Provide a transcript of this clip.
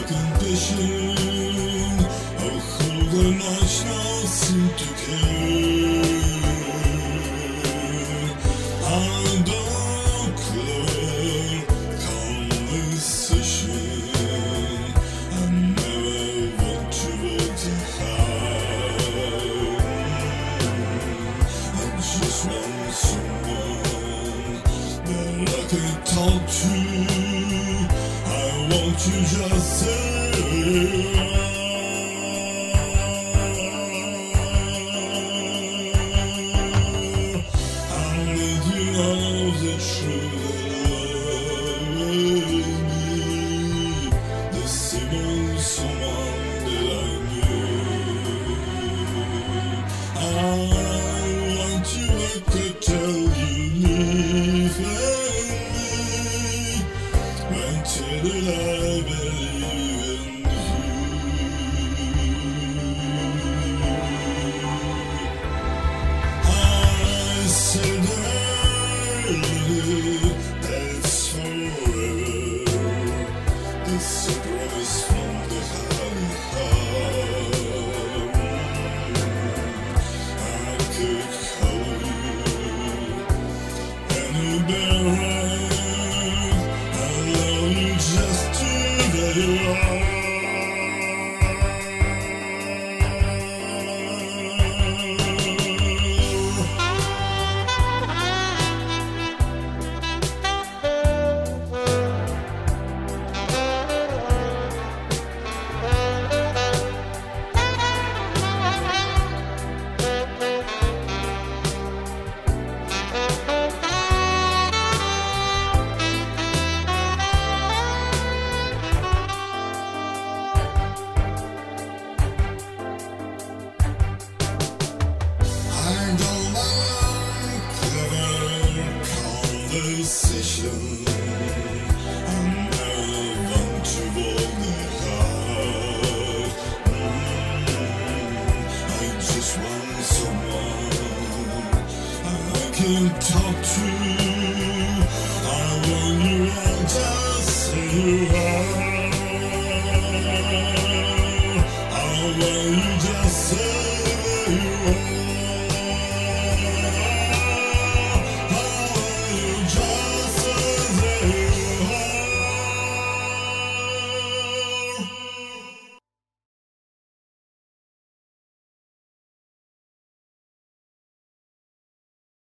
second vision. Oh, who am I now seem to care? I don't clear conversation. I never want to hide. I just want someone that I can talk to. I want you just say I need you know the truth that me. The same old someone that I knew. I want you, I could tell you leave me. Until I believe in you. I said earlier that's forever. This a promise from the heart. I could call you any better. Just to where you are. I don't like clever conversation. I never want to walk the hard. I just want someone I can talk to. I want you all just say you are.